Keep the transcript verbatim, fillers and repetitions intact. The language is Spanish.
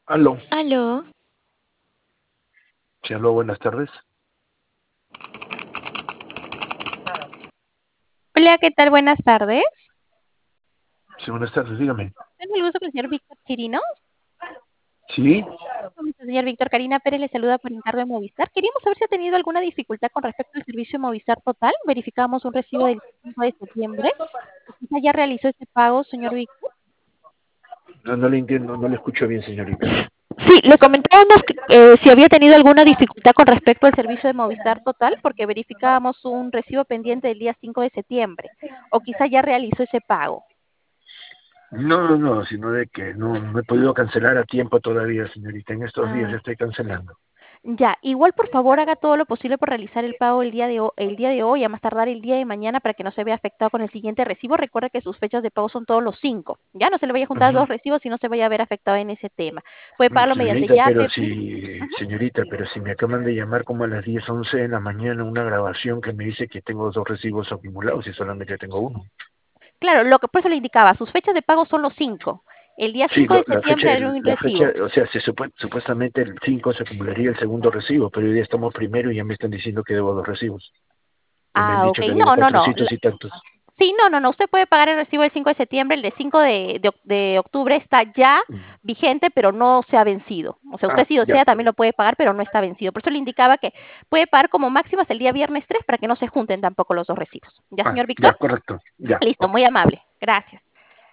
Aló, Aló. sí, aló, buenas tardes. Hola, ¿qué tal? Buenas tardes. Sí, buenas tardes, dígame. Tengo el gusto con el señor Víctor Chirino. ¿Sí? ¿Cómo está, señor Víctor? Karina Pérez le saluda por encargo de Movistar. Queríamos saber si ha tenido alguna dificultad con respecto al servicio de Movistar Total. Verificamos un recibo del cinco de septiembre. Quizá ya realizó ese pago, señor Víctor. No, no le entiendo, no le escucho bien, señorita. Sí, le comentábamos que, eh, si había tenido alguna dificultad con respecto al servicio de Movistar Total, porque verificábamos un recibo pendiente del día cinco de septiembre. O quizá ya realizó ese pago. No, no, no, sino de que no, no he podido cancelar a tiempo todavía, señorita. En estos días Ah. estoy cancelando. Ya, igual por favor haga todo lo posible por realizar el pago el día de hoy, el día de hoy, a más tardar el día de mañana para que no se vea afectado con el siguiente recibo. Recuerda que sus fechas de pago son todos los cinco. Ya no se le vaya a juntar Ujú. dos recibos y no se vaya a ver afectado en ese tema. Puede Mm, pagarlo mediante Señorita, pero Yape, Plus. si, Ujú. señorita, pero si me acaban de llamar como a las diez, once de la mañana una grabación que me dice que tengo dos recibos acumulados y solamente tengo uno. Claro, lo que por eso le indicaba, sus fechas de pago son los cinco. El día Sí, cinco lo- de la fecha, septiembre era un la fecha, recibo. o sea, se supo- supuestamente el cinco se acumularía el segundo recibo, pero hoy día estamos primero y ya me están diciendo que debo dos recibos. Y me han Ah, dicho ok. que debo No, no, no. cuatrocientos y tantos. Sí, no, no, no. Usted puede pagar el recibo del cinco de septiembre, el de cinco de, de, oc- de octubre está ya Mm. vigente, pero no se ha vencido. O sea, usted Ah, si ya, desea también lo puede pagar, pero no está vencido. Por eso le indicaba que puede pagar como máximo hasta el día viernes tres para que no se junten tampoco los dos recibos. ¿Ya, ah, señor ya, Víctor? correcto, ya, Listo, ok. muy amable. Gracias.